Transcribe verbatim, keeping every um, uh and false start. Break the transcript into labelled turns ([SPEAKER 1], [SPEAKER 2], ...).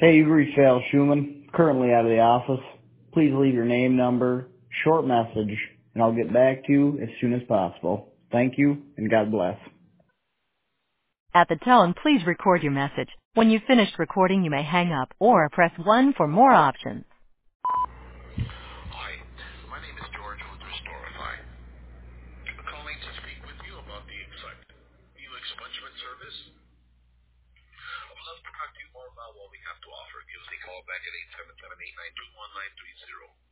[SPEAKER 1] Hey, you've reached Al Schumann, currently out of the office. Please leave your name, number, short message, and I'll get back to you as soon as possible. Thank you, and God bless.
[SPEAKER 2] At the tone, please record your message. When you've finished recording, you may hang up or press one for more options.
[SPEAKER 3] Hi, my name is George with Restorify. I'm calling to speak with you about the Excite View expungement service. I would love to talk to you more about what we have to offer. Give us a call back at eight seven seven, eight nine two, one nine three zero.